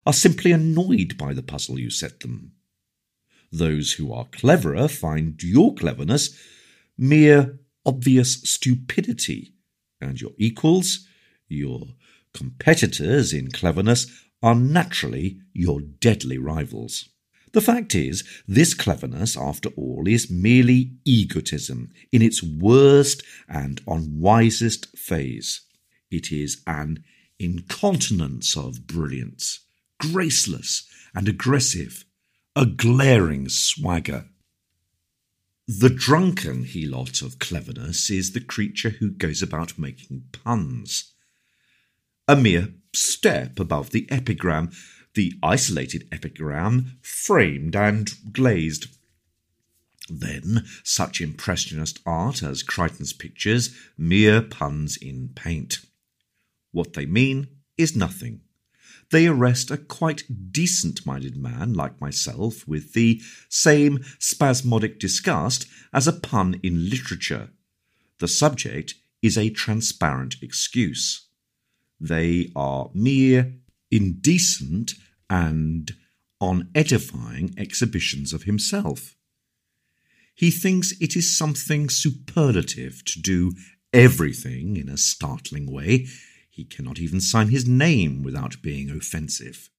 are simply annoyed by the puzzle you set them. Those who are cleverer find your cleverness mere obvious stupidity, and your equals, your competitors in cleverness, are naturally your deadly rivals. The fact is, this cleverness, after all, is merely egotism in its worst and unwisest phase. It is an incontinence of brilliance, graceless and aggressive, a glaring swagger. The drunken helot of cleverness is the creature who goes about making puns. A mere step above the epigram, the isolated epigram, framed and glazed. Then such impressionist art as Crichton's pictures, mere puns in paint. What they mean is nothing. They arrest a quite decent-minded man like myself with the same spasmodic disgust as a pun in literature. The subject is a transparent excuse. They are mere indecent and unedifying exhibitions of himself. He thinks it is something superlative to do everything in a startling way. He cannot even sign his name without being offensive.